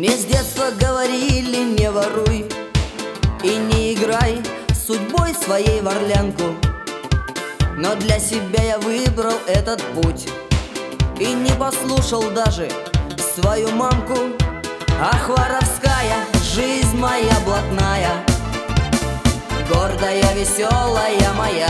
Мне с детства говорили: не воруй и не играй с судьбой своей в орлянку. Но для себя я выбрал этот путь и не послушал даже свою мамку. Ах, воровская жизнь моя блатная, гордая, веселая моя,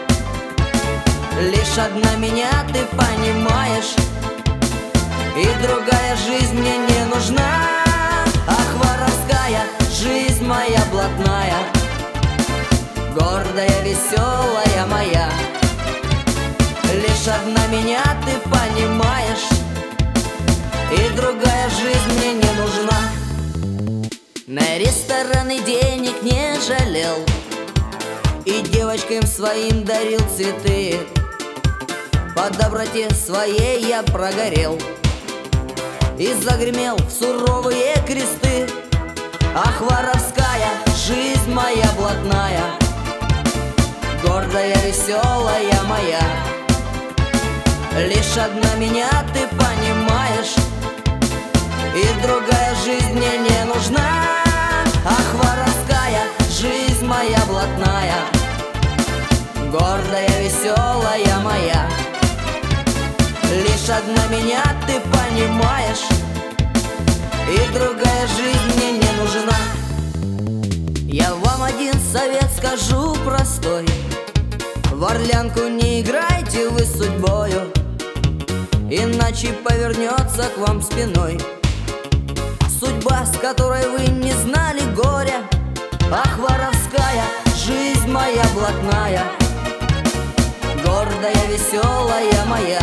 лишь одна меня ты понимаешь, и другая жизнь мне не нужна. Ах, воровская жизнь моя блатная, гордая, веселая моя, лишь одна меня ты понимаешь, и другая жизнь мне не нужна. На рестораны денег не жалел и девочкам своим дарил цветы. По доброте своей я прогорел и загремел в суровые кресты. Ах, воровская жизнь моя блатная, гордая, веселая моя, лишь одна меня ты понимаешь, и другая жизнь мне не нужна. Ах, воровская жизнь моя блатная, гордая, веселая моя, лишь одна меня ты понимаешь, и другая жизнь мне не нужна. Я вам один совет скажу простой: в орлянку не играйте вы с судьбою, иначе повернется к вам спиной судьба, с которой вы не знали горя. Ах, воровская жизнь моя блатная, гордая, веселая моя,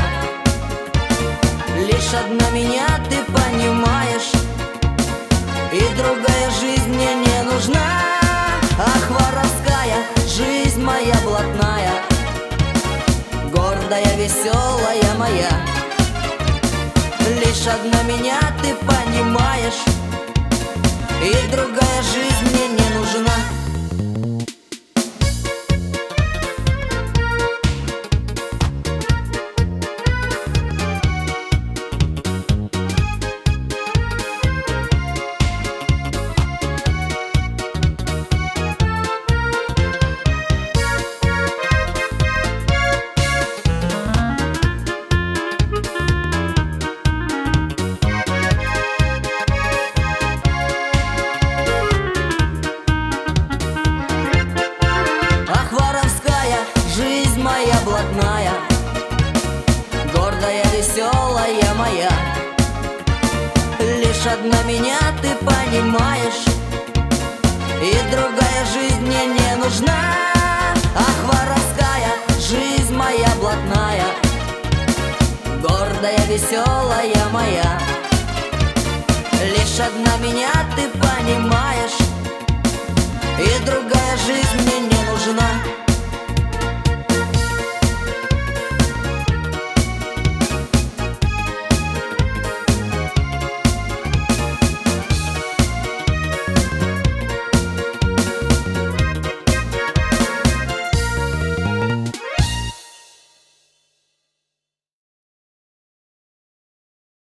лишь одна меня ты понимаешь, и другая жизнь мне не нужна. Ах, воровская жизнь моя блатная, гордая, веселая моя, лишь одна меня ты понимаешь, и другая жизнь мне не нужна. Жизнь моя блатная, гордая, веселая моя, лишь одна меня ты понимаешь, и другая жизнь мне не нужна. Ах, воровская жизнь моя блатная, гордая, веселая моя,